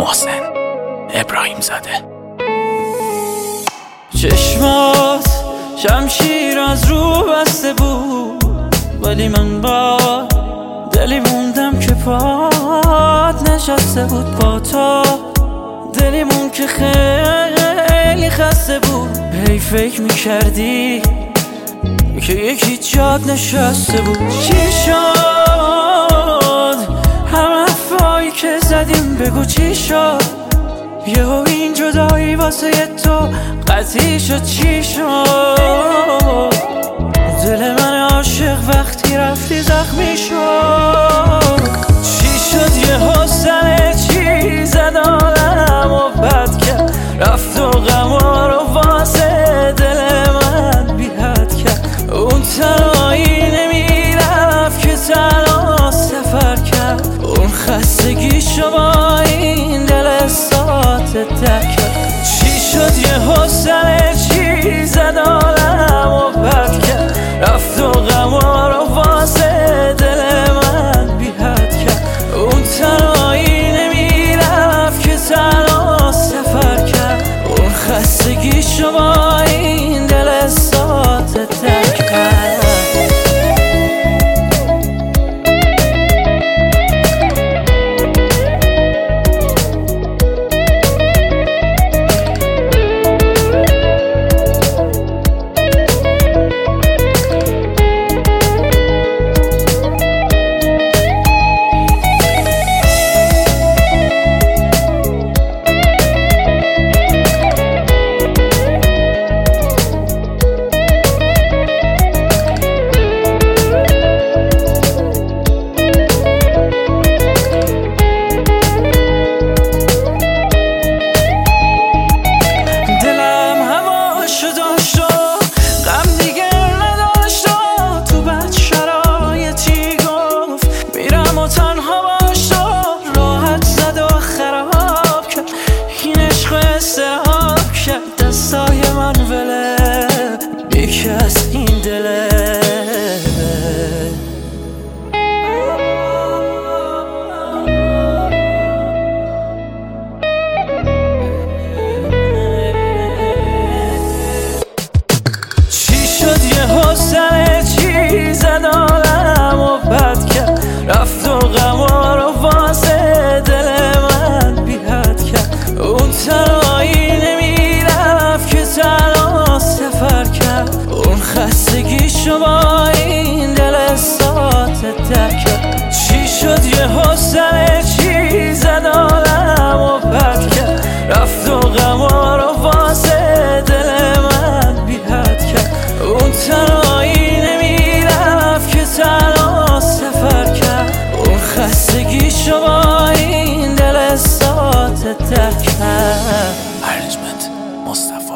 محسن ابراهیم زاده. چشمات شمشیر از رو بسته بود، ولی من با دلی موندم که پات نشسته بود. با تو دلی مون که خیلی خسته بود. هی فکر میکردی که یکی جاد نشسته بود. چی شد همه حرفایی که زدیم؟ بگو چی شد؟ یهو این جدایی واسه تو قطعی شد. چی شد؟ دل من عاشق وقتی رفتی زخمی شد. چی شد یهو سر چی زد آدم و بد کرد، رفت و غما رو واسه دل من بی حد کرد. اون تنهایی نمیرفت که تنها سفر کرد، اون خستگیشو با این دل ساعت درک کرد. چی شد یهو سر چی زد آدم و بد کرد، رفت و غما رو واسه دل من بی حد کرد. اون تنهایی نمیرفت که تنها سفر کرد، اون خستگیشو با این دل ساعت درک کرد. دستای من وله بیکی از این دله. چی شد یهو سر چی زد آدم و بد کرد، رفت و غما رو واسه دل من بی حد کرد. اون تنهایی نمیرفت که تنها سفر کرد، اون خستگیشو با این دل ساعت درک کرد. چی شد یهو سر چی زد آدم و بد کرد، رفت و غما رو واسه دل من بی حد کرد. اون تنهایی نمیرفت که تنها سفر کرد، اون خستگیشو با این دل ساعت درک کرد. ارجمند مصطفی.